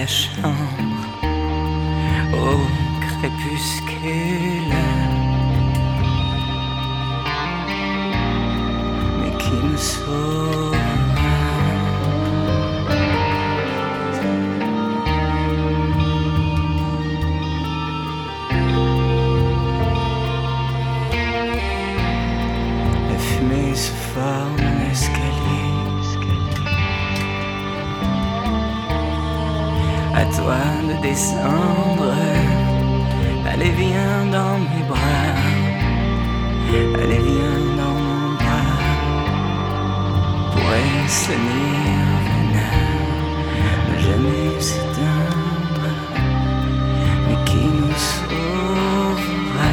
chambre au crépuscule, mais qui me sauve. La fumée se forme en escalier. À toi de descendre. Allez viens dans mes bras. Allez viens dans mon bras. Pourrait se nirvana ne jamais s'éteindre, mais qui nous sauvera.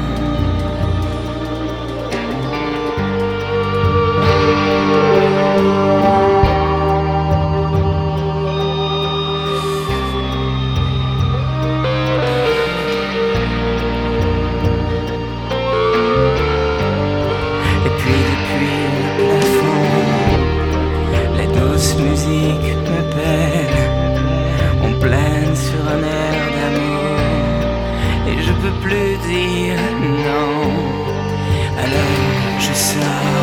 Musique me peine, on plane sur un air d'amour, et je peux plus dire non. Alors je sors.